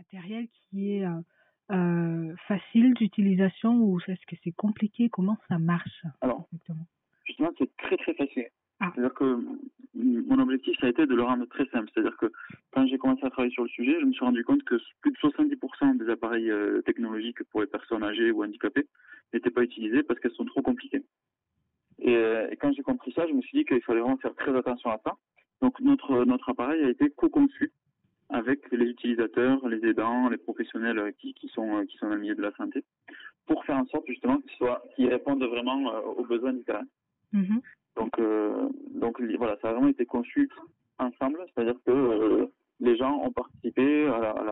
matériel qui est facile d'utilisation ou est-ce que c'est compliqué? Comment ça marche Alors, exactement? justement, c'est très très facile. Ah, C'est-à-dire que mon objectif, ça a été de le rendre très simple. C'est-à-dire que quand j'ai commencé à travailler sur le sujet, je me suis rendu compte que plus de 70% des appareils technologiques pour les personnes âgées ou handicapées n'étaient pas utilisés parce qu'elles sont trop compliquées. Et quand j'ai compris ça, je me suis dit qu'il fallait vraiment faire très attention à ça. Donc notre appareil a été co-conçu avec les utilisateurs, les aidants, les professionnels qui sont dans le milieu de la santé, pour faire en sorte justement qu'ils répondent vraiment aux besoins du terrain. mhm, Donc voilà, ça a vraiment été conçu ensemble, c'est-à-dire que les gens ont participé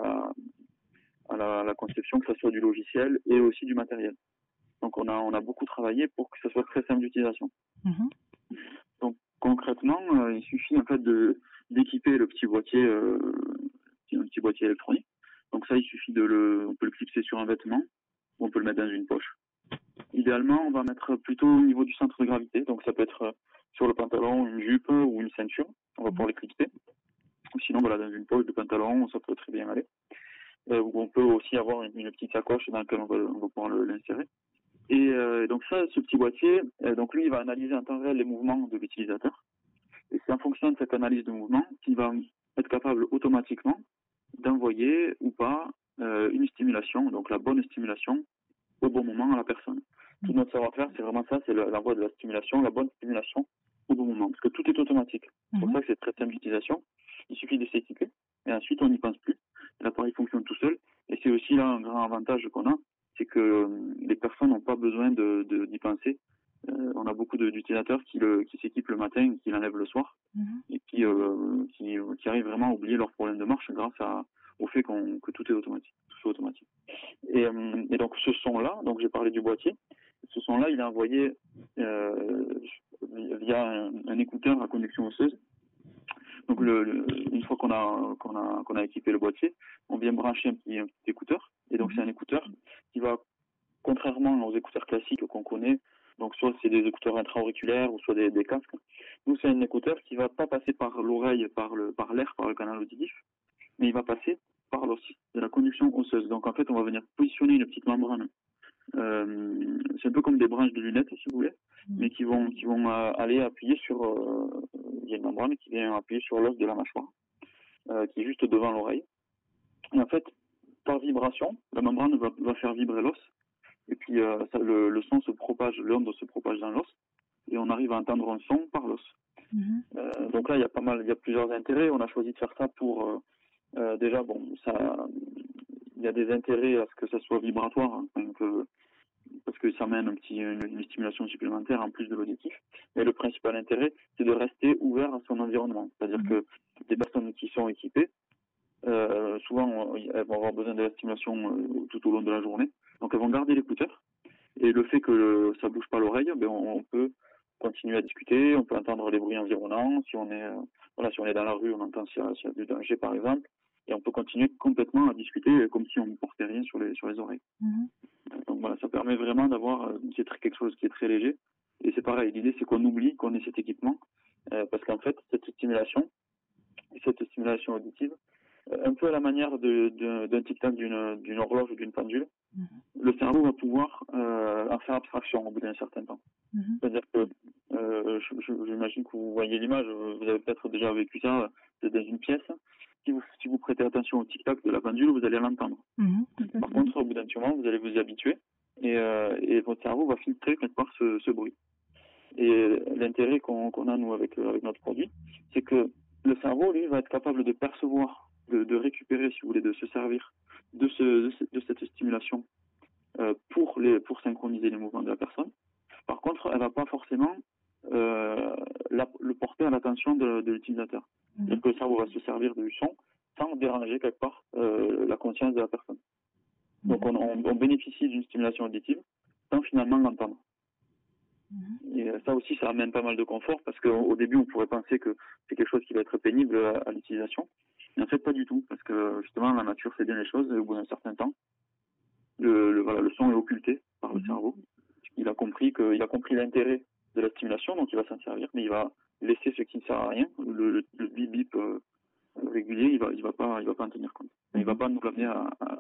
à la conception, que ce soit du logiciel et aussi du matériel. Donc on a beaucoup travaillé pour que ce soit très simple d'utilisation. mhm, Donc concrètement, il suffit en fait d'équiper le petit boîtier, un petit boîtier électronique. Donc ça, il suffit on peut le clipser sur un vêtement, ou on peut le mettre dans une poche. Idéalement, on va mettre plutôt au niveau du centre de gravité. Donc ça peut être sur le pantalon, une jupe ou une ceinture. On va pouvoir les clipser. Ou sinon, voilà, dans une poche de pantalon, ça peut très bien aller. Ou on peut aussi avoir une petite sacoche dans laquelle on va pouvoir l'insérer. Et donc ça, ce petit boîtier, donc lui, il va analyser en temps réel les mouvements de l'utilisateur. Et c'est en fonction de cette analyse de mouvement qu'il va être capable automatiquement d'envoyer ou pas une stimulation, donc la bonne stimulation au bon moment à la personne. Tout notre savoir-faire, c'est vraiment ça, c'est l'envoi de la stimulation, la bonne stimulation au bon moment, parce que tout est automatique. C'est pour ça que c'est très simple d'utilisation. Il suffit de s'équiper, et ensuite on n'y pense plus. L'appareil fonctionne tout seul, et c'est aussi là un grand avantage qu'on a, c'est que les personnes n'ont pas besoin d'y penser. On a beaucoup d'utilisateurs qui s'équipent le matin et qui l'enlèvent le soir, et qui arrivent vraiment à oublier leurs problèmes de marche grâce au fait que tout est automatique, tout soit automatique. Et donc ce son-là, donc j'ai parlé du boîtier, ce son-là, il est envoyé via un écouteur à conduction osseuse. Donc une fois qu'on a équipé le boîtier, on vient brancher un petit écouteur. Et donc c'est un écouteur qui va, contrairement aux écouteurs classiques qu'on connaît, donc soit c'est des écouteurs intra-auriculaires ou soit des casques. Nous c'est un écouteur qui va pas passer par l'oreille, par l'air, par le canal auditif, mais il va passer par l'os, de la conduction osseuse. Donc en fait, on va venir positionner une petite membrane. C'est un peu comme des branches de lunettes, si vous voulez, mais qui vont aller appuyer sur. Il y a une membrane qui vient appuyer sur l'os de la mâchoire, qui est juste devant l'oreille. Et en fait, par vibration, la membrane va faire vibrer l'os, et puis le son se propage, l'onde se propage dans l'os, et on arrive à entendre un son par l'os. Donc là, il y a plusieurs intérêts. On a choisi de faire ça pour déjà, bon, il y a des intérêts à ce que ça soit vibratoire, hein, parce que ça mène une stimulation supplémentaire en plus de l'auditif. Mais le principal intérêt, c'est de rester ouvert à son environnement. C'est-à-dire que les personnes qui sont équipées, souvent, elles vont avoir besoin de la stimulation tout au long de la journée. Donc, elles vont garder l'écouteur. Et le fait que ça bouge pas l'oreille, ben, on peut continuer à discuter, on peut entendre les bruits environnants. Si on est dans la rue, on entend s'il y a du danger, par exemple. Et on peut continuer complètement à discuter comme si on ne portait rien sur les oreilles. Donc voilà, ça permet vraiment d'avoir quelque chose qui est très léger. Et c'est pareil, l'idée c'est qu'on oublie qu'on ait cet équipement, parce qu'en fait, cette stimulation auditive, un peu à la manière d'un tic-tac d'une horloge ou d'une pendule, le cerveau va pouvoir en faire abstraction au bout d'un certain temps. C'est-à-dire que, j'imagine que vous voyez l'image, vous avez peut-être déjà vécu ça, c'est dans une pièce. Si vous prêtez attention au tic-tac de la pendule, vous allez l'entendre. Par contre, au bout d'un moment, vous allez vous y habituer et votre cerveau va filtrer quelque part ce bruit. Et l'intérêt qu'on a, nous, avec notre produit, c'est que le cerveau, lui, va être capable de percevoir, de récupérer, si vous voulez, de se servir de cette stimulation pour synchroniser les mouvements de la personne. Par contre, elle va pas forcément le porter à l'attention de l'utilisateur. C'est-à-dire que le cerveau va se servir du son sans déranger quelque part la conscience de la personne. Donc on bénéficie d'une stimulation auditive sans finalement l'entendre. Et ça aussi, ça amène pas mal de confort parce qu'au début, on pourrait penser que c'est quelque chose qui va être pénible à l'utilisation. Mais en fait, pas du tout, parce que justement, la nature fait bien les choses. Et au bout d'un certain temps, le son est occulté par le cerveau. Il a compris l'intérêt de la stimulation, donc il va s'en servir, mais il va laisser ce qui ne sert à rien, le bip bip régulier, il va pas en tenir compte. Il va pas nous l'amener